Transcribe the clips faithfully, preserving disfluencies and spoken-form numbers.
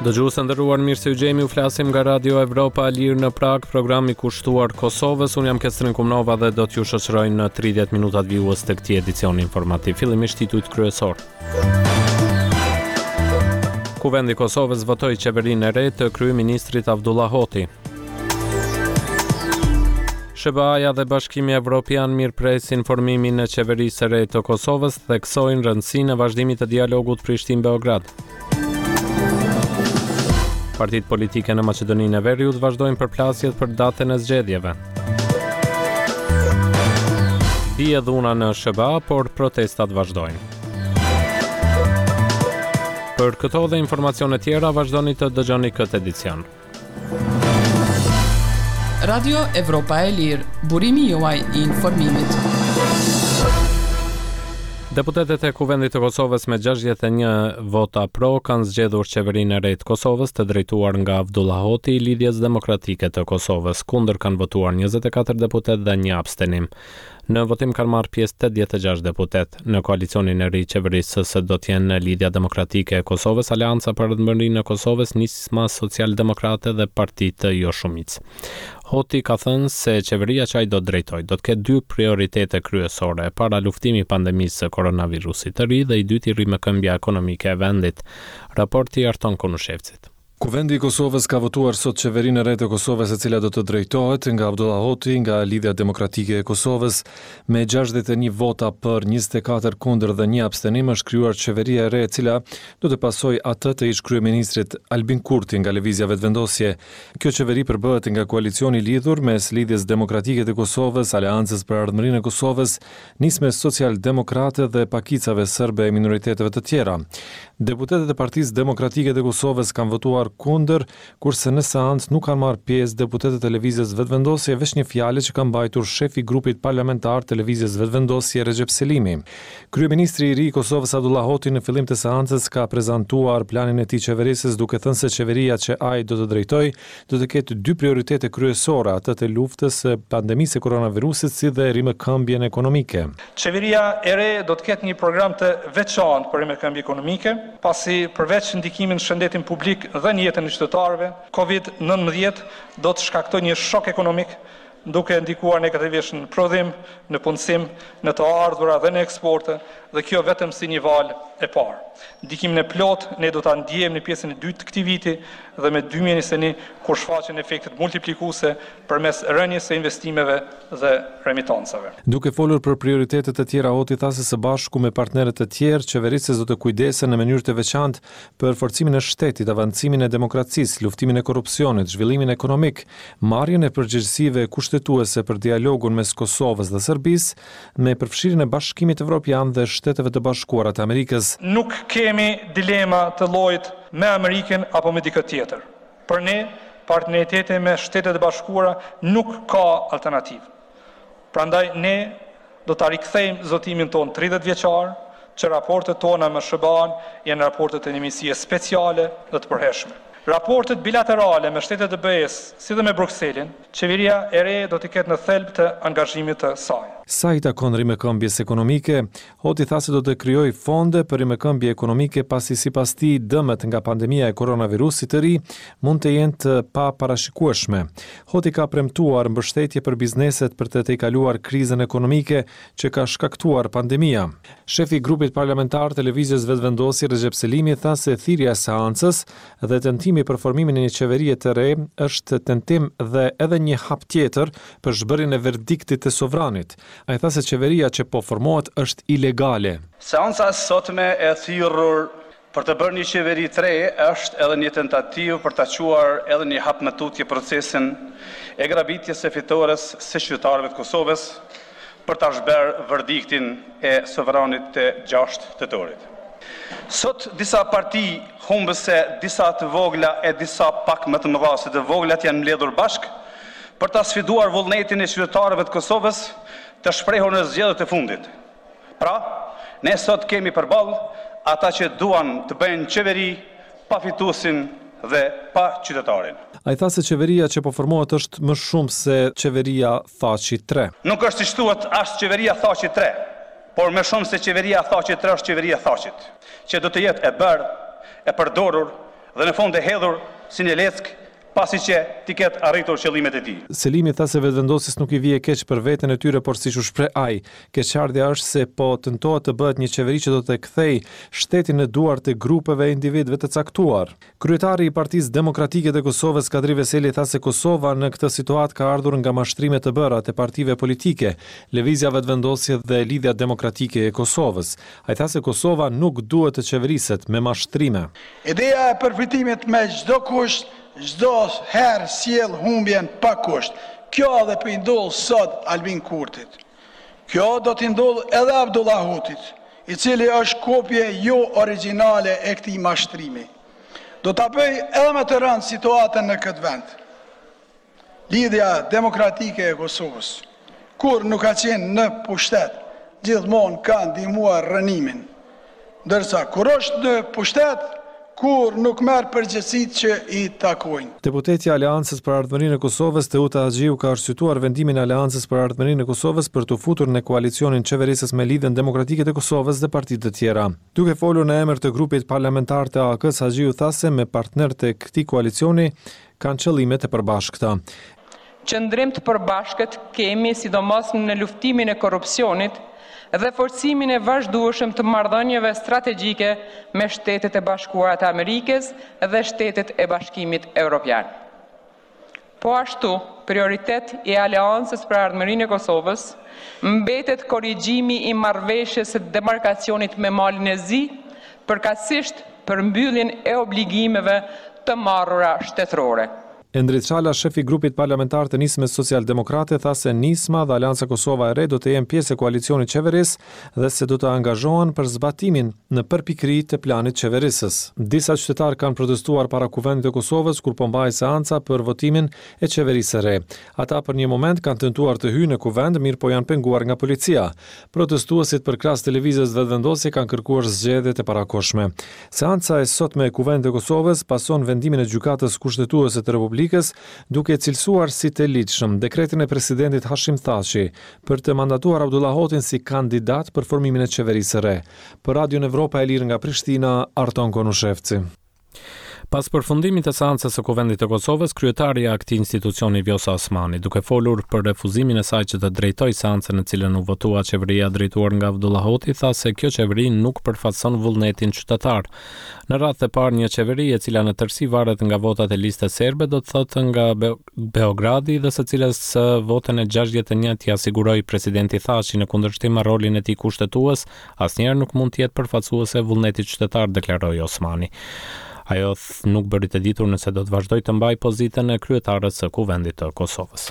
Dëgjues të nderuar, mirë se u gjemi, u flasim nga Radio Evropa e Lirë në Prag, programi kushtuar Kosovës. Unë jam Kestrin Kumnova dhe do t'ju shoqëroj në tridhjetë minutat vijues të këtij edicioni informativ. Fillimisht titujt kryesor. Kuvendi i Kosovës votoi qeverinë e re të kryeministrit Abdullah Hoti. S B A-ja dhe Bashkimi Evropian mirëpresin formimin e qeverisë së re të Kosovës, theksojnë rëndësinë e vazhdimit të dialogut Prishtinë-Beograd. Partitë politike në Maqedoninë e Veriut vazhdojnë përplasjet për datën e zgjedhjeve. Bie dhuna në S B A, por protestat vazhdojnë. Për këto dhe informacione tjera vazhdoni të dëgjoni këtë edicion. Radio Evropa e Lirë, burimi juaj i informimit. Deputetët e Kuvendit të Kosovës me gjashtëdhjetë e një vota pro kanë zgjedhur qeverinë e re të Kosovës të drejtuar nga Abdullah Hoti i Lidhjes Demokratike të Kosovës. Kundër kanë votuar njëzet e katër deputet dhe një abstenim. Në votim kanë marrë pjesë tetëdhjetë e gjashtë deputet. Në koalicionin e ri qeverisë së do të jenë Lidhja Demokratike e Kosovës, Aleanca për Rëndëmërinë e Kosovës, Nisma Social-Demokrate dhe Partitë jo shumicë. Hoti ka thënë se qeveria që ai do të drejtojë do të ketë dy prioritete kryesore: para luftimi pandemisë së koronavirusit të ri dhe i dyti rrimëkëmbja ekonomike e vendit. Raporti Arton Konushevcit. Kuvendi i Kosovës ka votuar sot qeverinë e re të Kosovës, e cila do të drejtohet nga Abdullah Hoti nga Lidhja Demokratike e Kosovës. Me gjashtëdhjetë e një vota për, njëzet e katër kundër dhe një abstenim është krijuar qeveria e re, e cila do të pasojë atë të ish kryeministrit Albin Kurti nga Lëvizja Vetëvendosje. Kjo qeveri përbëhet nga koalicioni lidhur mes Lidhjes Demokratike të Kosovës, Aleancës për Ardhmërinë e Kosovës, Nismës Social-Demokrate dhe pakicave serbe e minoriteteve të tjera. Deputetët e Partisë Demokratike të Kosovës kanë votuar kundër, kurse në seancë nuk kanë marrë pjesë deputetët e Lëvizjes Vetëvendosje, veç një fjalë që ka mbajtur shefi i grupit parlamentar të Lëvizjes Vetëvendosje, Recep Selimi. Kryeministri i ri i Kosovës Abdullah Hoti në fillim të seancës ka prezantuar planin e tij qeverisës, duke thënë se qeveria që ai do të drejtojë do të ketë dy prioritete kryesore, atë të luftës së pandemisë së koronavirusit si dhe rrimëkëmbjen ekonomike. Qeveria e re do të ketë një program të veçantë për rrimëkëmbje ekonomike, pasi përveç ndikimin në shëndetin publik dhe në jetën e qytetarëve, covid nëntëmbëdhjetë do të shkaktojë një shok ekonomik, duke ndikuar negativisht në prodhim, në punësim, në të ardhura dhe në eksporte, dhe kjo vetëm si një valë e parë. Ndikimin e plot ne do ta ndjejmë në pjesën e dytë të këtij viti dhe me dy mijë e njëzet e një kur shfaqen efektet multiplikuese përmes rënies së investimeve dhe remitancave. Duke folur për prioritetet e tjera, Hoti tha se së bashku me partnerët e tjerë, qeverisës do të kujdesen në mënyrë të veçantë për forcimin e shtetit, avancimin e demokracisë, luftimin e korrupsionit, zhvillimin ekonomik, marrjen e përgjegjësive kushtetuese për dialogun mes Kosovës dhe Serbisë, me përfshirjen e Bashkimit Evropian dhe Shteteve të Bashkuara të Amerikës. Nuk kemi dilema të llojit me Amerikën apo me dikë tjetër. Për ne, partneriteti me Shtetet e Bashkuara nuk ka alternativë. Prandaj ne do ta rikthejmë zotimin ton tridhjetë vjeçar, që raportet tona me S B A-n janë raportet e një misie speciale dhe të përhershme. Raportet bilaterale me shtetet e B E-s, si dhe me Brukselin, qeveria e re do të ketë në thelb të angazhimit të saj. Sa i takon rrimëkëmbjes ekonomike, Hoti tha se do të krijojë fonde për rrimëkëmbje ekonomike, pasi sipas tij dëmet nga pandemia e koronavirusit të ri mund të jenë të paparashikueshme. Hoti ka premtuar mbështetje për bizneset për të tejkaluar krizën ekonomike që ka shkaktuar pandemia. Shefi i grupit parlamentar të Lëvizjes Vetëvendosje, Recep Selimi, tha se thirrja e seancës dhe tentimi për formimin e një qeverie të re është tentim dhe edhe një hap tjetër për zhbërjen e verdiktit të sovranit. Ai tha se qeveria që po formohet është ilegale. Seanca e sotme e thirrur për të bërë një qeveri të re është edhe një tentativë për ta quar edhe një hap më tutje procesin e grabitjes së fitores së qytetarëve të Kosovës për ta zhbërë verdiktin e sovranit të gjashtë tetorit. Sot disa parti humbëse, disa të vogla e disa pak më të mëdha se të voglat janë mbledhur bashk për ta sfiduar vullnetin e qytetarëve të Kosovës të shprehur në zgjedhjet e fundit. Pra, ne sot kemi përballë ata që duan të bëjnë qeveri pa fituesin dhe pa qytetarin. Ai tha se qeveria që po formohet është më shumë se qeveria Thaçi tre. Nuk është si thuhet as qeveria Thaçi tre, por më shumë se qeveria Thaçi tre është qeveria Thaçit, që do të jetë e bërë, e përdorur dhe në fund e hedhur si një leck pasi që ti ketë arritur qëllimet e tij. Selimi tha se vetvendosis nuk i vije keq për veten e tyre, por siç u shpreh ai, keqardhja është se po tentohet të bëhet një qeveri që do të kthejë shtetin në duart e grupeve e individëve të caktuar. Kryetari i Partisë Demokratike të Kosovës, Kadri Veseli, tha se Kosova në këtë situatë ka ardhur nga mashtrime të bëra të partive politike, Lëvizja Vetvendosje dhe Lidhja Demokratike e Kosovës. Ai tha se Kosova nuk duhet të qeveriset me mashtrime. Ideja e përfitimit me çdo kusht, çdo herë sjell humbjen pa kusht. Kjo edhe po i ndodh sot Albin Kurtit. Kjo do t'i ndodh edhe Abdullah Hotit, i cili është kopje jo origjinale e këtij mashtrimi. Do ta bëj edhe më të rëndë situatën në këtë vend. Lidhja Demokratike e Kosovës, kur nuk ka qenë në pushtet, gjithmonë ka ndihmuar rënimin. Ndërsa kur është në pushtet, kur nuk merr përgjegjësitë që i takojnë. Deputeti i Aleancës për Ardhmërinë e Kosovës, Teuta Haxhiu, ka arsyetuar vendimin e Aleancës për Ardhmërinë e Kosovës për të futur në koalicionin qeverisës me Lidhjen Demokratike të Kosovës dhe partitë të tjera. Duke folur në emër të grupit parlamentar të A K-s, Haxhiu tha se me partnerët e këtij koalicioni kanë qëllime të përbashkëta. Qëndrim të përbashkët kemi sidomos në luftimin e korrupsionit dhe forcimin e vazhdueshëm të marrëdhënieve strategjike me Shtetet e Bashkuara të Amerikës dhe Shtetet e Bashkimit Evropian. Po ashtu, prioritet i Aleancës për Ardhmërinë e Kosovës mbetet korrigjimi i marrëveshjes së demarkacionit me Malin e Zi, përkatësisht për mbylljen e obligimeve të marrura shtetërore. Endrit Çala, shefi i grupit parlamentar të Nismës Socialdemokrate, tha se Nisma dhe Aleanca Kosova e Re do të jenë pjesë e koalicionit qeverisë dhe se do të angazhohen për zbatimin në përpikëri të planit qeverisës. Disa qytetarë kanë protestuar para kuvendit të Kosovës kur po mbahej seanca për votimin e qeverisë së re. Ata për një moment kanë tentuar të hyjnë në kuvend, mirë po janë penguar nga policia. Protestuesit për krahas televizës Vetvendosje kanë kërkuar zgjedhjet e parakohshme. Seanca e sotme e kuvendit të Kosovës pason vendimin e gjykatës kushtetuese të Republikës, duke cilësuar si të ligjshëm dekretin e presidentit Hashim Thaçi për të mandatuar Abdullah Hotin si kandidat për formimin e qeverisë së re. Për Radion Evropa e Lirë nga Prishtina, Arton Konushevci. Pas përfundimit të seancës së Kuvendit të Kosovës, kryetaria e këtij institucioni Vjosa Osmani, duke folur për refuzimin e saj që të drejtojë seancën në cilën u votua qeveria drejtuar nga Abdullah Hoti, tha se kjo qeveri nuk përfaqëson vullnetin qytetar. Në radhë të parë, një qeveri e cila në tërësi varet nga votat e listës serbe, do të thotë nga Be- Beogradi dhe së cilës votën e gjashtëdhjetë e një t'i asiguroi presidenti Thaçi në kundërshtim me rolin e tij kushtetues, asnjëherë nuk mund të jetë përfaqësuese vullnetit qytetar, deklaroi Osmani. Ajo nuk bëri të ditur nëse do të vazhdojë të mbajë pozitën e kryetarës së Kuvendit të Kosovës.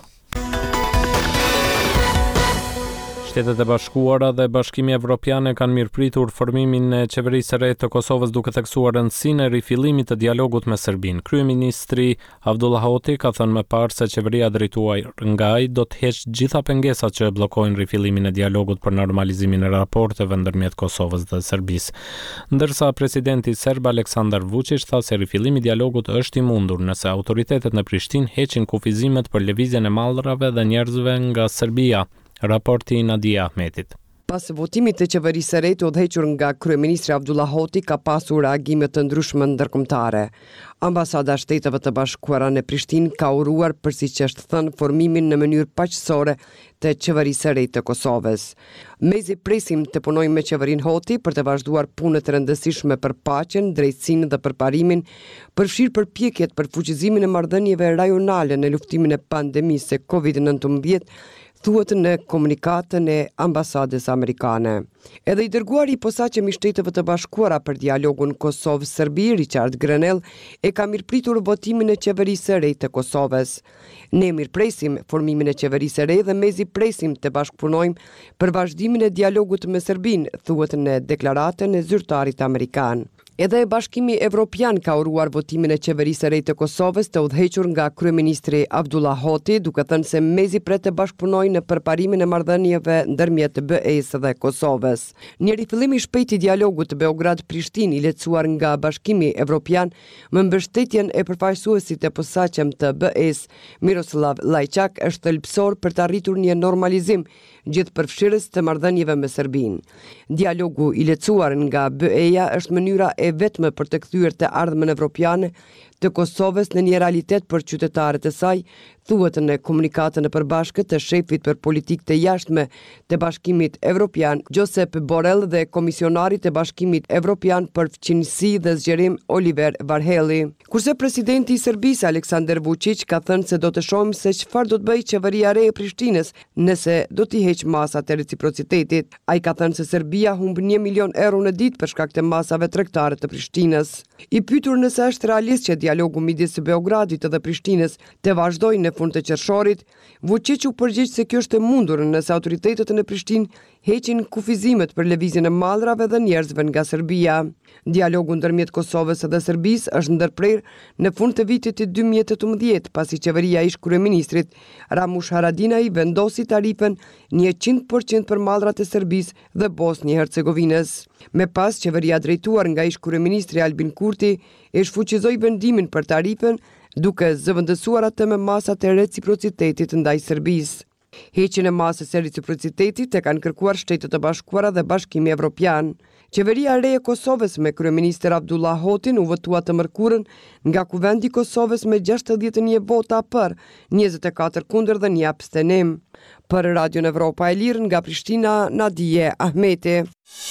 Shtetet e Bashkuara dhe Bashkimi Evropian kanë mirëpritur formimin e qeverisë së re të Kosovës duke theksuar rëndësinë e rifillimit të dialogut me Serbinë. Kryeministri Abdullah Hoti ka thënë më parë se qeveria drejtuar nga ai do të heqë gjitha pengesat që bllokojnë rifillimin e dialogut për normalizimin e raporteve ndërmjet Kosovës dhe Serbisë. Ndërsa presidenti serb Aleksandar Vučić tha se rifillimi i dialogut është i mundur nëse autoritetet në Prishtinë heqin kufizimet për lëvizjen e mallrave dhe njerëzve nga Serbia. Raporti Nadia Ahmetit. Pas votimit të qeverisë së re të udhëhequr nga kryeministri Abdullah Hoti ka pasur reagime të ndryshme ndërkombëtare. Ambasada e Shteteve të Bashkuara në Prishtinë ka uruar për siç është thënë formimin në mënyrë paqësore të qeverisë së re të Kosovës. Mezi presim të punojmë me qeverinë Hoti për të vazhduar punët e rëndësishme për paqen, drejtësinë dhe përparimin, përfshirë përpjekjet për fuqizimin e marrëdhënieve rajonale në luftimin e pandemisë së kovid nëntëmbëdhjetë, thuhet në komunikatën e ambasadës amerikane. Edhe i dërguari i posaçëm i Shteteve të Bashkuara për dialogun Kosovë-Serbi, Richard Grenell, e ka mirëpritur votimin e qeverisë së re të Kosovës. Ne mirëpresim formimin e qeverisë së re dhe mezi presim të bashkëpunojmë për vazhdimin e dialogut me Serbinë, thuhet në deklaratën e zyrtarit amerikan. Edhe Bashkimi Evropian ka uruar votimin e qeverisë së re të Kosovës të udhëhequr nga kryeministri Abdullah Hoti, duke thënë se mezi pret të përparimin në përparimin e marrëdhënieve ndërmjet B E-s dhe Kosovës. Një rifillim i shpejtë i dialogut Beograd-Prishtinë i lehtësuar nga Bashkimi Evropian me mbështetjen e përfaqësuesit të posaçëm të B E-s, Miroslav Lajçak, është thelbësor për të arritur një normalizim gjithëpërfshirës të marrëdhënieve me Serbinë. Dialogu i lehtësuar nga B E-ja është mënyra e e vetme për të kthyer të ardhmen evropiane të Kosovës në një realitet për qytetarët e saj, thuhet në komunikatën e përbashkët të shefit për politikë të jashtme të Bashkimit Evropian, Josep Borrell dhe komisionarit të Bashkimit Evropian për fqinjësi dhe zgjerim Oliver Varhelyi. Kurse presidenti i Serbisë Aleksandar Vučić ka thënë se do të shohim se çfarë do të bëjë qeveria e re e Prishtinës nëse do t'i heqë masat e reciprocitetit. Ai ka thënë se Serbia humb një milion euro në ditë për shkak të masave tregtare të Prishtinës. I pyetur nëse është realist që dialogu midis Beogradit dhe Prishtinës të vazhdojë në fund të qershorit, Vučić u përgjigj se kjo është e mundur nëse autoritetet në Prishtinë heqin kufizimet për lëvizjen e mallrave dhe njerëzve nga Serbia. Dialogu ndërmjet Kosovës dhe Serbisë është ndërprer në fund të vitit të dy mijë e tetëmbëdhjetë, pasi qeveria ish kryeministrit Ramush Haradinaj vendosi tarifën njëqind përqind për mallrat e Serbisë dhe Bosnjë e Hercegovinës. Me pas, qeveria drejtuar nga ish kryeministri Albin Kurti e shfuqizoi vendimin për tarifën, duke zëvendësuar atë me masat e reciprocitetit ndaj Serbisë. Heqjen e masës së reciprocitetit e kanë kërkuar Shtetet e Bashkuara dhe Bashkimi Evropian. Qeveria e re e Kosovës me kryeministër Abdullah Hotin u votua të mërkurën nga Kuvendi i Kosovës me gjashtëdhjetë e një vota për, njëzet e katër kundër dhe një abstenim. Për Radion Evropa e Lirë nga Prishtina, Nadije Ahmeti.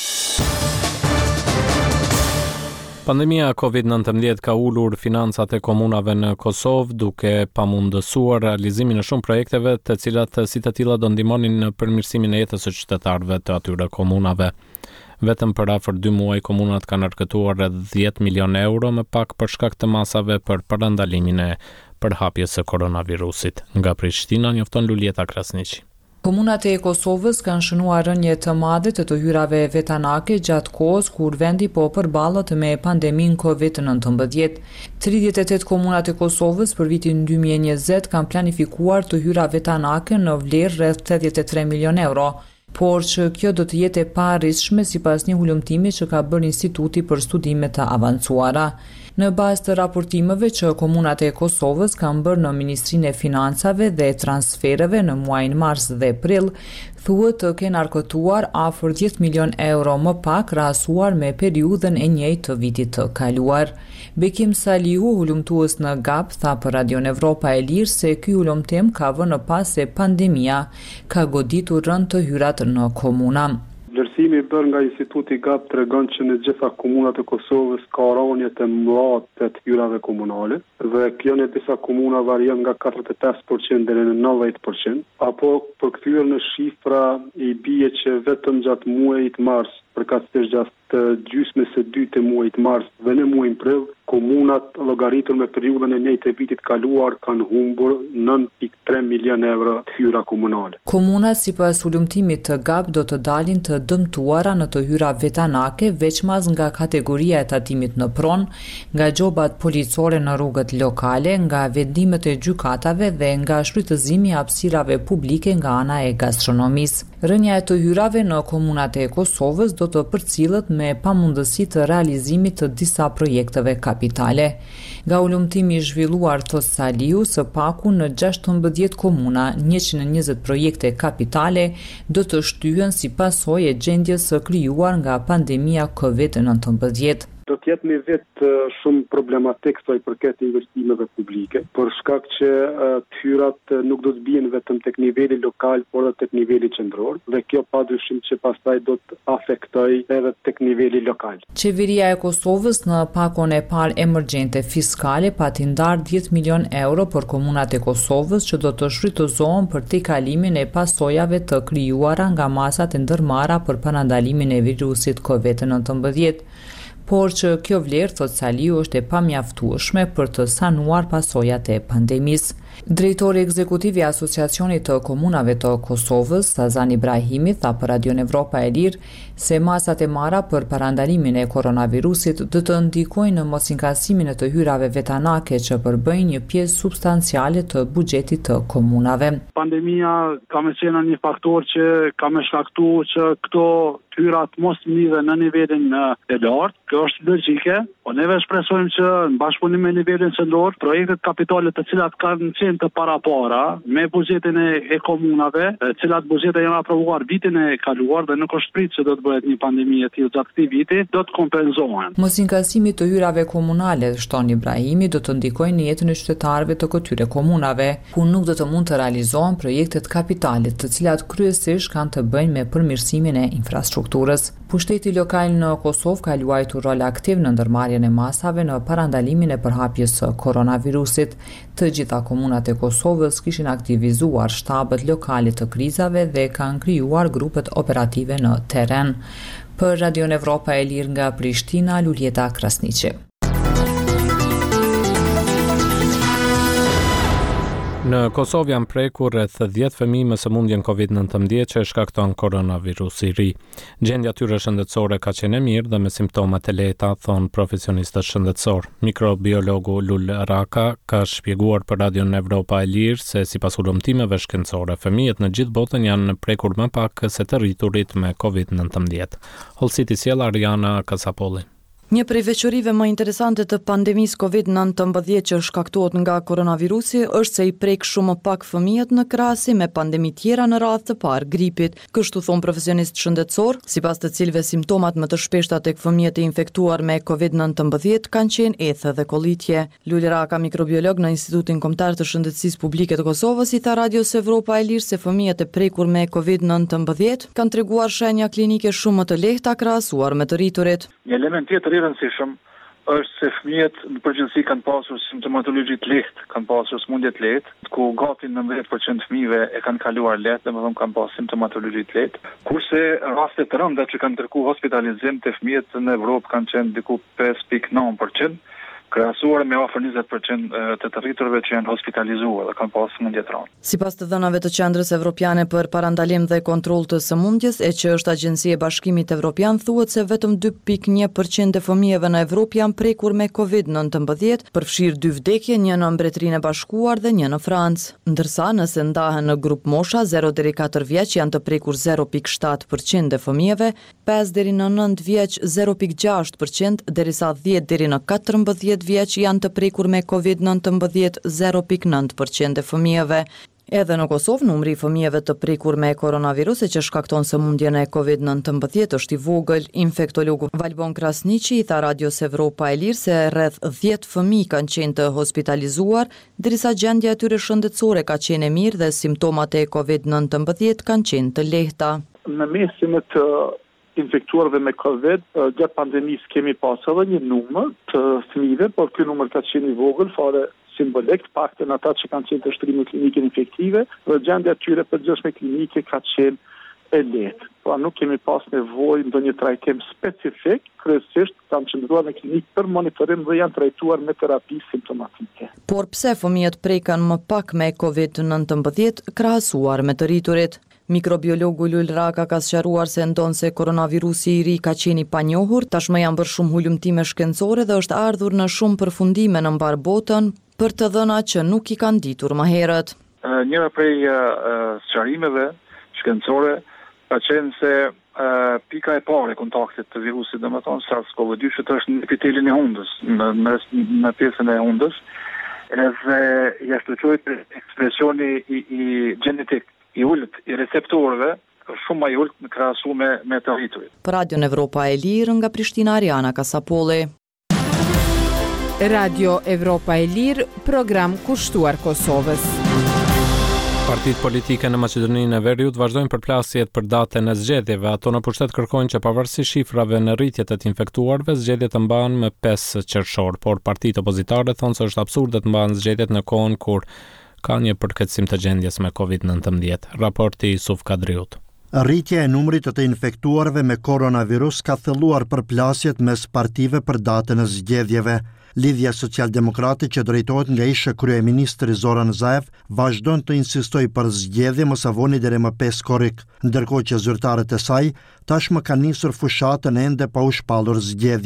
Pandemia covid nëntëmbëdhjetë ka ulur financat e komunave në Kosovë, duke pamundësuar realizimin e shumë projekteve, të cilat si të tilla do ndihmonin në përmirësimin e jetës së qytetarëve të atyre komunave. Vetëm për afër dy muaj komunat kanë arkëtuar rreth dhjetë milion euro më pak për shkak të masave për parandalimin e përhapjes së koronavirusit. Nga Prishtina njofton Lulieta Krasniqi. Komunat e Kosovës kanë shënuar rënje të madhe të të hyrave vetanake gjatë kohës kur vendi po përballet me pandemin covid nëntëmbëdhjetë. tridhjetë e tetë komunat e Kosovës për vitin dy mijë e njëzet kanë planifikuar të hyra vetanake në vlerë rreth tetëdhjetë e tre milion euro, por që kjo do të jetë e paarritshme sipas një hulumtimi që ka bërë Instituti për Studime të Avancuara. Në bazë të raportimeve që komunat e Kosovës kanë bërë në Ministrinë e Financave dhe Transfereve në muajin mars dhe prill, thuhet të kenë arkëtuar afër dhjetë milion euro më pak krahasuar me periudhën e njëjtë të vitit të kaluar. Bekim Salihu, hulumtues në G A P, tha për Radion Evropa e Lirë se ky hulumtim ka vënë pas se pandemia ka goditur rënd të hyrat në komuna. Vlerësimi i bërë nga Instituti G A P tregon që në gjitha komunat e Kosovës ka rënje të mëdha të hyrave komunale dhe kjo në disa komuna varion nga katërdhjetë e pesë përqind deri në nëntëdhjetë përqind. Apo përkthyer në shifra i bie që vetëm gjatë muajit mars, përkatësisht gjatë gjysmës së dytë të muajit mars dhe në muajin prill, komunat llogaritur me periudhën e njëjtë të vitit kaluar kanë humbur nëntë pikë tre milion euro hyra komunale. Komunat sipas hulumtimit të G A P do të dalin të dëmtuara në të hyra vetanake, veçmas nga kategoria e tatimit në pronë, nga gjobat policore në rrugët lokale, nga vendimet e gjykatave dhe nga shfrytëzimi i hapësirave publike nga ana e gastronomisë. Rënja e të hyrave në komunat e Kosovës do të përcillet me pamundësi të realizimit të disa projekteve kapitale. Nga ulumtimi i zhvilluar thot Saliu, së paku në gjashtëmbëdhjetë komuna, njëqind e njëzet projekte kapitale do të shtyhen si pasojë e gjendjes së krijuar nga pandemia covid nëntëmbëdhjetë. Do të jetë një vit shumë problematik sa i përket investimeve publike, për shkak që të hyrat nuk do të bien vetëm tek niveli lokal, por edhe tek niveli qendror, dhe kjo padyshim që pastaj do të afektojë edhe tek niveli lokal. Qeveria e Kosovës në pakon e parë emergjente fiskale pati ndar dhjetë milion euro për komunat e Kosovës që do të shfrytëzohen për tejkalimin e pasojave të krijuara nga masat e ndërmarra për parandalimin e virusit covid nëntëmbëdhjetë. Por që kjo vlerë, thot Saliu, është e pamjaftueshme për të sanuar pasojat e pandemisë. Drejtori ekzekutiv i Asociacionit të Komunave të Kosovës, Sazan Ibrahimi, tha për Radion Evropa e Lirë se masat e marra për parandalimin e koronavirusit do të ndikojnë në mosinkasimin e të hyrave vetanake që përbëjnë një pjesë substanciale të buxhetit të komunave. Pandemia ka më qenë një faktor që ka më shkaktuar që këto hyrat mos mlihen në nivelin e lartë. Kjo është logjike, po neve shpresojmë që në bashkëpunim me nivelin qendror, projektet kapitale të cilat kanë qenë të parapara me buxhetin e, e komunave, të cilat buxhete janë aprovuar vitin e kaluar dhe nuk është prit që do të bëhet një pandemi e tillë gjatë këtij viti, do të kompenzohen. Mosinkasimi të hyrave komunale, shton Ibrahimi, do të ndikojë në jetën e qytetarëve të këtyre komunave, ku nuk do të mund të realizohen projektet kapitale, të cilat kryesisht kanë të bëjnë me përmirësimin e infrastrukturës. Pushteti lokal në Kosovë ka luajtur rol aktiv në ndërmarrjen e masave në parandalimin e përhapjes së koronavirusit. Të gjitha komunat e Kosovës kishin aktivizuar shtabet lokale të krizave dhe kanë krijuar grupet operative në terren. Për Radio Evropa e Lirë nga Prishtina, Luljeta Krasniqi. Në Kosovë janë prekur rreth dhjetë fëmijë me sëmundjen kovid nëntëmbëdhjetë që e shkakton koronavirusi i ri. Gjendja tyre shëndetësore ka qenë e mirë dhe me simptomat e lehta, thon profesionistët shëndetësor. Mikrobiologu Lul Raka ka shpjeguar për Radion Evropa e Lirë se sipas hulumtimeve shkencore, fëmijët në gjithë botën janë prekur më pak se të rriturit me kovid nëntëmbëdhjetë. Hollësiti sjell Ariana Kasapolli. Një prej veçorive më interesante të pandemisë kovid nëntëmbëdhjetë që shkaktohet nga koronavirusi është se i prek shumë më pak fëmijët në krahasim me pandemi tjera në radhë të parë gripit. Kështu thon profesionist shëndetësor, sipas të cilëve simptomat më të shpeshta tek fëmijët e infektuar me kovid nëntëmbëdhjetë kanë qenë ethë dhe kollitje. Lul Raka, mikrobiolog në Institutin Kombëtar të Shëndetësisë Publike të Kosovës, i tha Radios Evropa e Lirë se fëmijët e prekur me kovid nëntëmbëdhjetë kanë treguar shenja klinike shumë më të lehta krahasuar me të rriturit. Një element tjetër i rëndësishëm është se fëmijët në përgjithësi kanë pasur simptomatologji të lehtë, kanë pasur sëmundje të lehtë, ku gati nëntëmbëdhjetë përqind fëmijëve e kanë kaluar lehtë, domethënë kanë pasur simptomatologji të lehtë, kurse rastet të rënda që kanë kërkuar hospitalizim të fëmijët në Evropë kanë qenë diku pesë pikë nëntë përqind, krahasuar me afër njëzet përqind të të rriturve që janë hospitalizuar dhe kanë pasur sëmundje të rënda. Sipas të dhënave të Qendrës Evropiane për Parandalim dhe Kontroll të Sëmundjes, e që është Agjencia e Bashkimit Evropian, thuhet se vetëm dy pikë një përqind e fëmijëve në Evropë janë prekur me kovid nëntëmbëdhjetë, përfshirë dy vdekje, një në Mbretërinë e Bashkuar dhe një në Francë. Ndërsa nëse ndahen në grup mosha zero deri katër vjeç janë të prekur zero pikë shtatë përqind e fëmijëve, pesë deri në nëntë vjeç zero pikë gjashtë përqind, derisa dhjetë deri në katërmbëdhjetë vjeç janë të prekur me kovid nëntëmbëdhjetë zero pikë nëntë përqind e fëmijëve. Edhe në Kosovë, numri i fëmijëve të prekur me koronavirus e që shkakton sëmundjen e kovid nëntëmbëdhjetë është i vogël. Infektologu Valbon Krasniqi i tha Radios Evropa e Lirë se rreth dhjetë fëmijë kanë qenë të hospitalizuar, derisa gjendja e tyre shëndetësore ka qenë e mirë dhe simptomat e kovid nëntëmbëdhjetë kanë qenë të lehta. Në mesin e të infektuarve me Covid, gjatë pandemisë kemi pas edhe një numër të fëmijëve, por ky numër ka qenë i vogël, fare simbolik, paktën ata që kanë qenë të shtrirë në klinikën infektive, dhe gjendja e tyre përgjithshme klinike ka qenë e lehtë. Pra nuk kemi pas nevojë ndonjë trajtim specifik, kryesisht kanë qëndruar në klinikë për monitorim dhe janë trajtuar me terapi simptomatike. Por pse fëmijët preken më pak me kovid nëntëmbëdhjetë krahasuar me të rriturit? Mikrobiologu Lul Raka ka sqaruar se ndonse koronavirusi i ri ka qenë i panjohur, tashmë janë bërë shumë hulumtime shkencore dhe është ardhur në shumë përfundime në mbar botën për të dhëna që nuk i kanë ditur më herët. Njëra prej sqarimeve shkencore ka qenë se uh, pika e parë e kontaktit të virusit, domethënë SARS-CoV dy, që është në epitelin e hundës, në, në, në pjesën e hundës, edhe ja shtoqoi ekspresioni i, i genetik i ulët i receptorëve shumë më i ulët në krahasim me, me të rriturit. Për Radion Evropa e Lirë nga Prishtina, Ariana Kasapolli. Radio Evropa e Lirë, program kushtuar Kosovës. Partitë politike në Maqedoninë e Veriut vazhdojnë përplasjet për datën e zgjedhjeve. Ato në pushtet kërkojnë që pavarësisht shifrave në rritje të të infektuarve, zgjedhjet të mbahen më pesë qershor, por partitë opozitare thonë se është absurde të mbahen zgjedhjet në kohën kur ka një përkatësim të gjendjes me kovid nëntëmbëdhjetë. Raporti Yusuf Kadriut. Rritja e numrit të infektuarve me koronavirus ka thelluar përplasjet mes partive për datën e zgjedhjeve. Lidhja Socialdemokrate që drejtohet nga ish kryeministri Zoran Zaev vazhdon të insistoj për zgjedhje mos avoni deri më pesë korrik, ndërkohë që zyrtarët e saj tashmë kanë nisur fushatën ende pa u shpallur zgjedhjet.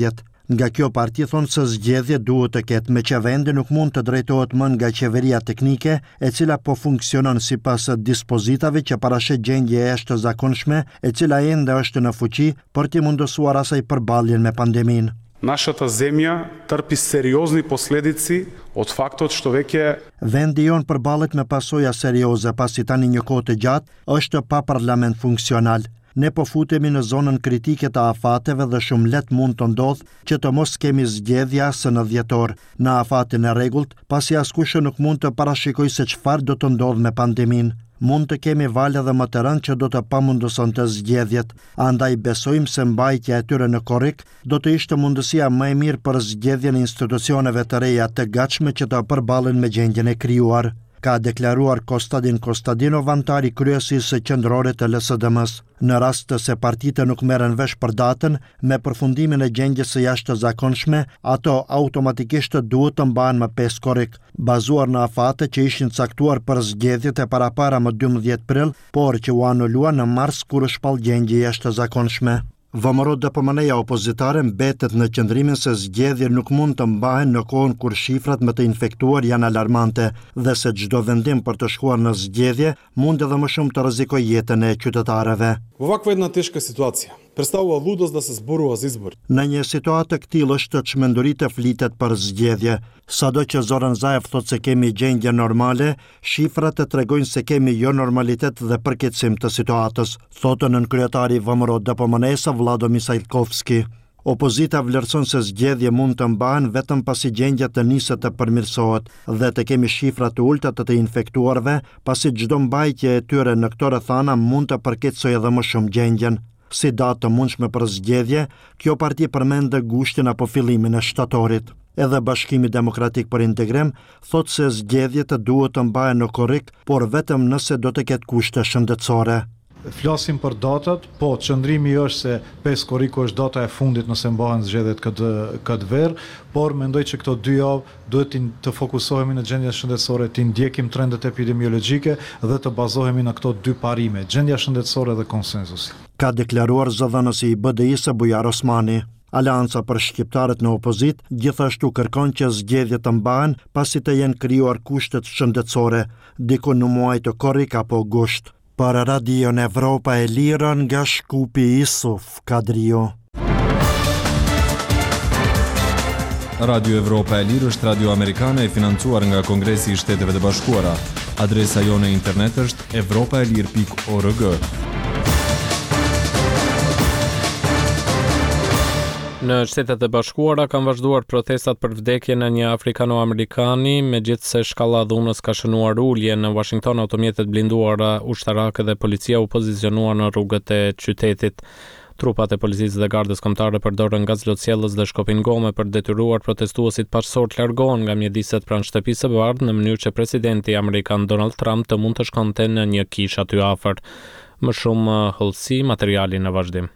Nga kjo parti thonë se zgjedhje duhet të ketë me që vendi nuk mund të drejtohet më nga qeveria teknike e cila po funksionon sipas dispozitave që parashet gjendje e të zakonshme e cila ende është në fuqi për të mundësuar asaj përballjen me pandeminë. Нашата земја трпи сериозни последици од фактот што веќе Vendi jon përballet me pasoja serioze pasi tani një kohë të gjatë është pa parlament funksional. Ne po futemi në zonën kritike të afateve dhe shumë let mund të ndodhë që të mos kemi zgjedhja së në dhjetor në afatin e rregullt, pasi askush nuk mund të parashikoj se çfarë do të ndodhë me pandeminë. Mund të kemi valë dhe më të rënd që do të pamundëson të zgjedhjet, andaj besojmë se mbajtja e tyre në korrik do të ishte mundësia më e mirë për zgjedhjen e institucioneve të reja të gatshme që të përballen me gjendjen e krijuar, ka deklaruar Kostadin Kostadinov, antari kryesisë qendrore të L S D M-s. Në rast se partitë nuk merren vesh për datën me përfundimin e gjendjes së jashtëzakonshme, ato automatikisht duhet të mbahen më pesë korrik, bazuar në afate që ishin caktuar për zgjedhjet e parapara më dymbëdhjetë prill, por që u anuluan në mars kur u shpall gjendje jashtëzakonshme. V M R O D P M N-ja opozitare mbetet në qëndrimin se zgjedhjet nuk mund të mbahen në kohën kur shifrat me të infektuar janë alarmante dhe se çdo vendim për të shkuar në zgjedhje mund edhe më shumë të rrezikojë jetën e qytetarëve. Во ваква една тешка ситуација представува лудост да се зборува за избори. Në një situatë të këtillë është çmenduri të flitet për zgjedhje. Sado që Zoran Zaev thotë se kemi gjendje normale, shifrat të tregojnë se kemi jo normalitet dhe përkeqësim të situatës, thotë nënkryetari i V M R O D P M N-s Vlado Misajkovski. Opozita vlerëson se zgjedhje mund të mbahen vetëm pasi gjendja të nisë të përmirësohet dhe të kemi shifra të ulta të të infektuarve, pasi çdo mbajtje e tyre në këto rrethana mund të përkeqësojë edhe më shumë gjendjen. Si datë të mundshme për zgjedhje, kjo parti përmend gushtin apo fillimin e shtatorit. Edhe Bashkimi Demokratik për Integrim thotë se zgjedhjet duhet të mbahen në korrik, por vetëm nëse do të ketë kushte shëndetësore. Flasim për datat, po qëndrimi është se pesë korriku është data e fundit nëse mbahen zgjedhjet këtë këtë verë, por mendoj që këto dy javë duhet të fokusohemi në gjendjen shëndetësore, të ndjekim trendet epidemiologjike dhe të bazohemi në këto dy parime, gjendja shëndetësore dhe konsensusi. Ka deklaruar zëdhënësi i B D I-së Bujar Osmani. Aleanca për shqiptarët në opozit gjithashtu kërkon që zgjedhjet të mbahen pasi të jenë krijuar kushtet shëndetësore, diku në muaj të korrik apo gusht. Për Radion Evropa e Lirë nga Shkupi Isuf Kadrio. Radio Evropa e Lirë është radio amerikane e financuar nga Kongresi i Shteteve të Bashkuara. Adresa jone internet është evropaelir pikë org. Në Shtetet e Bashkuara kanë vazhduar protestat për vdekjen e një afrikano-amerikani, megjithse shkalla e dhunës ka shënuar ulje. Në Washington automjetet blinduara ushtarake dhe policia u pozicionuan në rrugët e qytetit. Trupat e policisë dhe gardës kombëtare përdorën gaz lotësjellës dhe shkopin gome për detyruar protestuesit paqësor të largohen nga mjediset pranë shtëpisë së bardhë në mënyrë që presidenti amerikan Donald Trump të mund të shkonte në një kishë aty afër. Më shumë hollësi, materiali në vazhdim.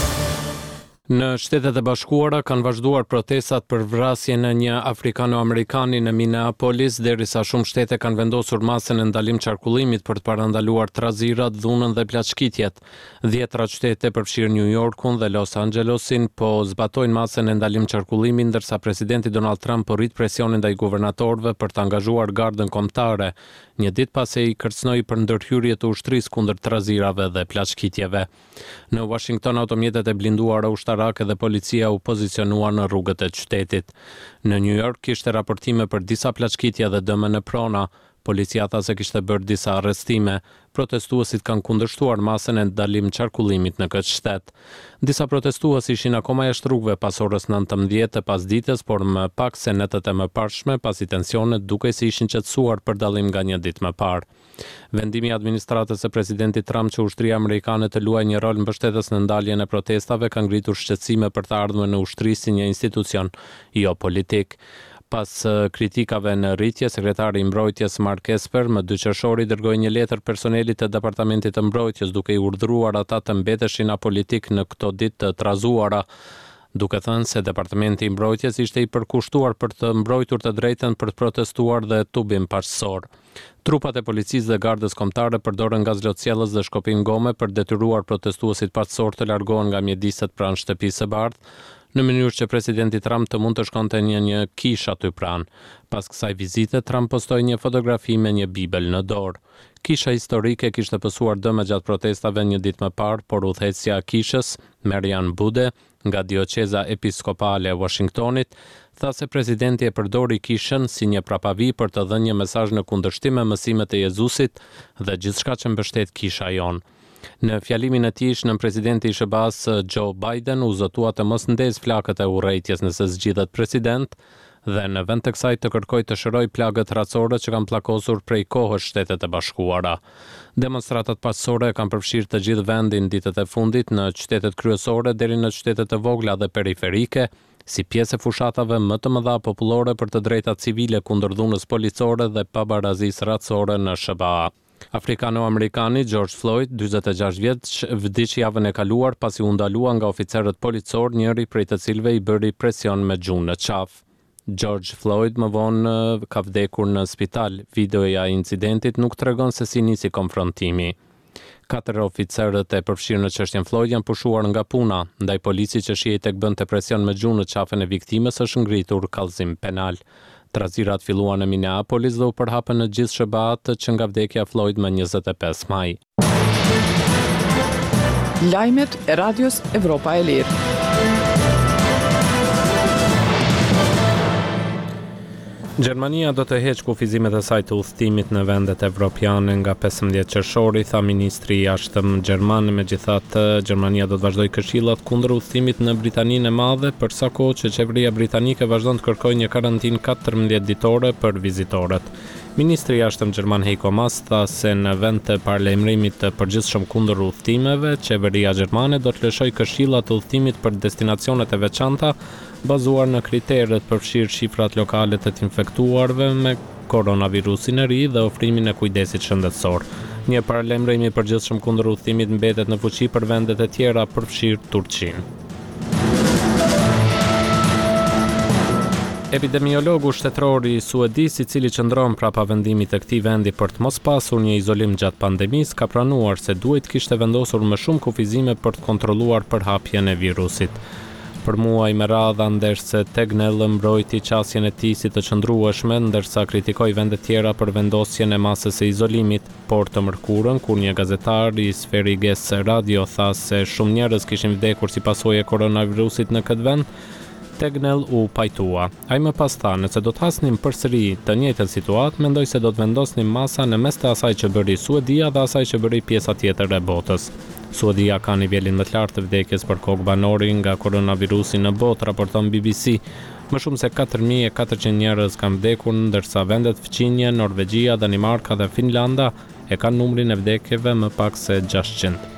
Në Shtetet e Bashkuara kanë vazhduar protestat për vrasjen e një afrikano-amerikani në Minneapolis, derisa shumë shtete kanë vendosur masën e ndalim qarkullimit për të parandaluar trazirat, dhunën dhe plaçkitjet. Dhjetra qytete përfshirë New Yorkun dhe Los Angelesin po zbatojnë masën e ndalim qarkullimi, ndërsa presidenti Donald Trump po rrit presionin ndaj guvernatorëve për të angazhuar gardën kombëtare, një ditë pas e i kërcënoi për ndërhyrje të ushtrisë kundër trazirave dhe plaçkitjeve. Në Washington automjetet e blinduara ushtarake dhe policia u pozicionua në rrugët e qytetit. Në New York kishte raportime për disa plaçkitje dhe dëme në prona. Policia tha se kishte bërë disa arrestime. Protestuesit kanë kundërshtuar masën e ndalim qarkullimit në këtë shtet. Disa protestues ishin akoma jashtë rrugëve pas orës nëntëmbëdhjetë të pasdites, por më pak se netët e mëparshme, pasi tensionet dukej se ishin qetësuar për dallim nga një ditë më parë. Vendimi i administratës së presidentit Trump që ushtria amerikane të luajë një rol mbështetës në ndaljen e protestave ka ngritur shqetësime për të ardhmen në ushtri si një institucion jo politik. Pas kritikave në rritje, sekretari i mbrojtjes Mark Esper më dy qershori dërgoi një letër personelit të Departamentit të Mbrojtjes duke i urdhëruar ata të mbeteshin apolitik në këto ditë të trazuara, duke thënë se Departamenti i Mbrojtjes ishte i përkushtuar për të mbrojtur të drejtën për të protestuar dhe tubim paqësor. Trupat e policisë dhe gardës kombëtare përdorën gaz lotësjellës dhe shkopin gome për detyruar protestuesit paqësor të largohen nga mjediset pranë shtëpisë së bardhë. në mënyrë që presidenti Trump të mund të shkonte një një kish aty pranë. Pas kësaj vizite, Trump postoi një fotografi me një bibel në dorë. Kisha historike kishte pësuar dëme gjatë protestave një ditë më parë, por udhëheqësja e kishës, Marian Bude, nga Dioqeza Episkopale e Washingtonit, tha se presidenti e përdori kishën si një prapavi për të dhënë një mesazh në kundërshtim me mësimet e Jezusit dhe gjithçka që mbështet kisha jon. Në fjalimin e tij, nën presidenti i S B A-s Joe Biden u zotua të mos ndez flakët e urrejtjes nëse zgjidhet president, dhe në vend të kësaj të kërkoj të shëroj plagët racore që kanë pllakosur prej kohësh Shtetet e Bashkuara. Demonstratat pasore kanë përfshirë të gjithë vendin ditët e fundit në qytetet kryesore deri në qytetet e vogla dhe periferike, si pjesë e fushatave më të mëdha popullore për të drejtat civile kundër dhunës policore dhe pabarazisë racore në S B A. Afrikano-amerikani George Floyd, dyzet e gjashtë vjeç, vdiq javën e kaluar pasi u ndalua nga oficerët policor, njëri prej të cilëve i bëri presion me gjunë në qafë. George Floyd më vonë ka vdekur në spital. Videoja e incidentit nuk tregon se si nisi konfrontimi. Katër oficerët e përfshirë në çështjen Floyd janë pushuar nga puna, ndaj polici që shihej tek bënte presion me gjunë në qafën e viktimës është ngritur kallëzim penal. Trazirat filluan në Minneapolis dhe u përhapën në gjithë S B A-t që nga vdekja Floyd më njëzet e pesë maj. Lajmet e Radios Evropa e Lirë. Gjermania do të heqë kufizimet e saj të udhëtimit në vendet evropiane nga pesëmbëdhjetë qershori, tha ministri i jashtëm gjerman. Megjithatë, Gjermania do të vazhdojë këshillat kundër udhëtimit në Britaninë e Madhe, për sa kohë që qeveria britanike vazhdon të kërkojë një karantinë katërmbëdhjetë ditore për vizitorët. Ministri i jashtëm gjerman Heiko Maas tha se në vend të paralajmërimit të përgjithshëm kundër udhëtimeve, qeveria gjermane do të lëshojë këshilla të udhëtimit për destinacionet e veçanta bazuar në kriteret përfshirë shifrat lokale të të infektuarve me koronavirusin e ri dhe ofrimin e kujdesit shëndetësor. Një paralajmërim i përgjithshëm kundër udhëtimit mbetet në fuqi për vendet e tjera përfshirë Turqinë. Epidemiologu shtetëror i Suedis, i cili qëndron prapa vendimit të këtij vendi për të mos pasur një izolim gjatë pandemisë, ka pranuar se duhet kishte vendosur më shumë kufizime për të kontrolluar përhapjen e virusit. Për muaj me radhë, ndërse Tegnell mbrojti qasjen e tij si të qëndrueshme, ndërsa kritikoi vende tjera për vendosjen e masës së izolimit, por të mërkurën, kur një gazetar i Sveriges Radio tha se shumë njerëz kishin vdekur si pasojë e koronavirusit në këtë vend, Tegnell u pajtua. Ai më pas tha, nëse do të hasnim përsëri të njëjtën situatë, mendoj se do të vendosnim masa në mes të asaj që bëri Suedia dhe asaj që bëri pjesa tjetër e botës. Suedia ka nivelin më të lartë të vdekjes për kokë banori nga koronavirusi në botë, raporton B B C. Më shumë se katër mijë e katërqind njerëz kanë vdekur, ndërsa vendet Fqinje, Norvegjia, Danimarka dhe Finlanda e kanë numrin e vdekjeve më pak se gjashtëqind.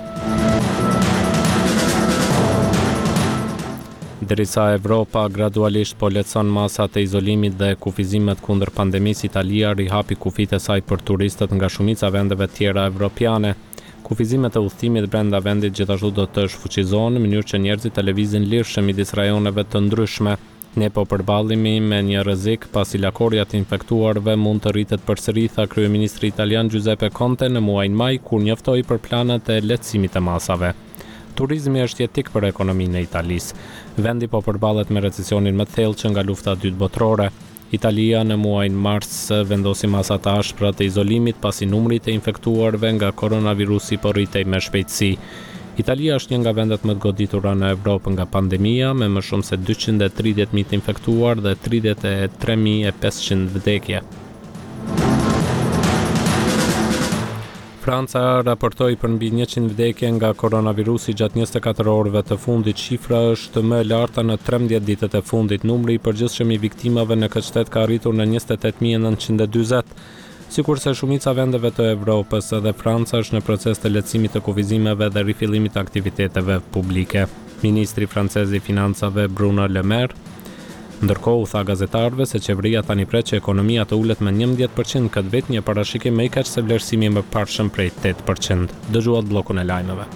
Derisa Evropa gradualisht po lehtëson masat e izolimit dhe kufizimet kundër pandemisë, Italia rihapi kufit e saj për turistët nga shumica vendeve tjera evropiane. Kufizimet e udhëtimit brenda vendit gjithashtu do të shfuqizohen në mënyrë që njerëzit të lëvizin lirshëm midis rajoneve të ndryshme. Ne po përballemi me një rrezik pasi lakorja të infektuarve mund të rritet përsëri, tha kryeministri italian Giuseppe Conte në muajin maj, kur njoftoi për planet e lehtësimit të masave. Turizmi është jetik për ekonominë e Italisë. Vendi po përballet me recesionin më të thellë që nga lufta e dytë botërore. Italia në muajin mars vendosi masa të ashpra të izolimit pasi numri të infektuarve nga koronavirusi po rritej me shpejtësi. Italia është një nga vendet më të goditura në Evropë nga pandemia, me më shumë se dyqind e tridhjetë mijë të infektuar dhe tridhjetë e tre mijë e pesëqind vdekje. Franca raportoi për mbi njëqind vdekje nga koronavirusi gjatë njëzet e katër orëve të fundit. Shifra është më e larta në trembëdhjetë ditët e fundit. Numri i përgjithshëm i viktimave në këtë shtet ka arritur në njëzet e tetë mijë e nëntëqind e dyzet. Sikurse shumica vendeve të Evropës, edhe Franca është në proces të lehtësimit të kufizimeve dhe rifillimit të aktiviteteve publike. Ministri francez i financave Bruno Le Maire ndërkohë u tha gazetarëve se qeveria tani pret që ekonomia të ulet me njëmbëdhjetë përqind këtë vit, një parashikim më i keq se vlerësimi më parshëm prej tetë përqind. Dëgjuat bllokun e lajmeve.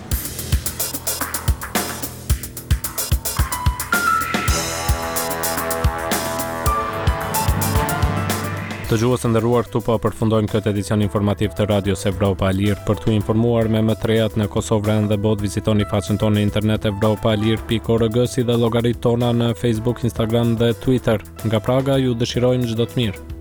Dëgjues të nderuar, këtu po përfundojmë këtë edicion informativ të Radios Evropa e Lirë. Për t'u informuar me më të rejat në Kosovë, Vran dhe botë, vizitoni faqen tonë në internet evropa e lirë pikë org, si dhe llogaritë tona në Facebook, Instagram dhe Twitter. Nga Praga ju dëshirojmë çdo të mirë.